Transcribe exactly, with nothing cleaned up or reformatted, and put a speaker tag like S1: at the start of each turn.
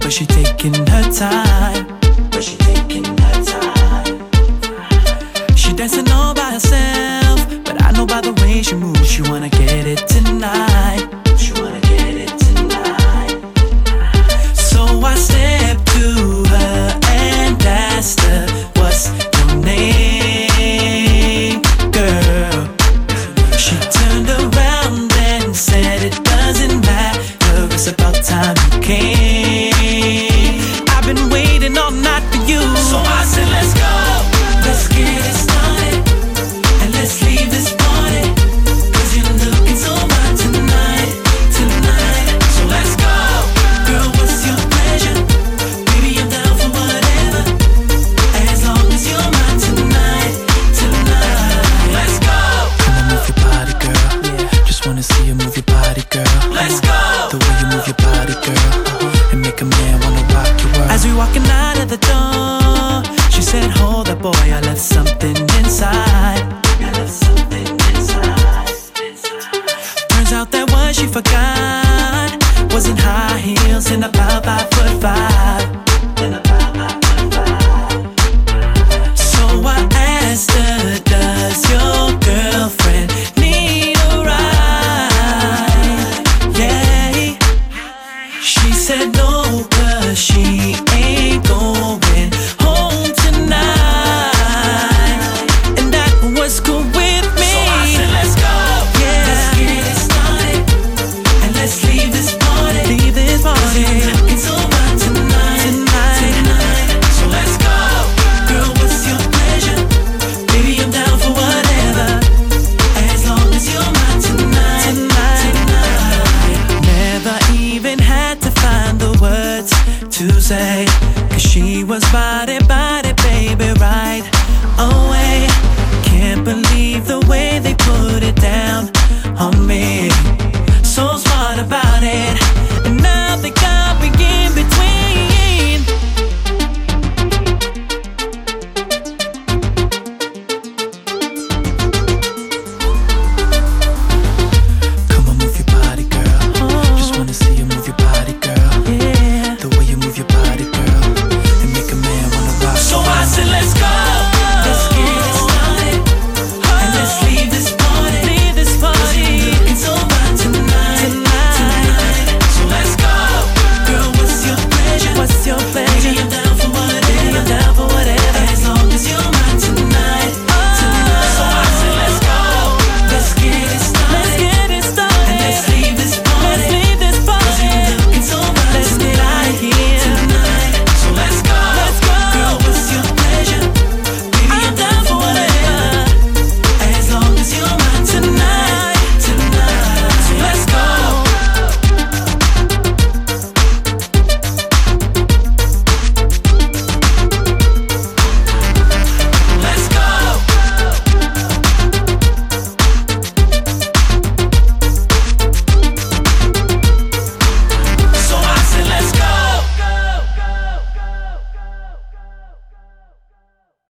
S1: but she taking her time. But she taking her time. She dancing all by herself, but I know by the way she moves, she wanna get it tonight. She wanna get it tonight. So I stepped to her and asked her, what's your name, girl? She turned around and said it doesn't matter, it's about time you came. I've been waiting all night for you. So I said let's go, let's get it started, and let's leave this party, cause you're looking so fine tonight, tonight. So let's go, girl, what's your pleasure? Baby, I'm down for whatever, as long as you're mine tonight, tonight. Let's go. Come on, move your body, girl. Yeah. Just wanna see you move your body, girl. Let's go. The way you move your body, girl, uh-huh. And make a man wanna rock your world. As we walking out of the door, she said, hold up, boy, I left something inside. I left something inside, inside. Turns out that what she forgot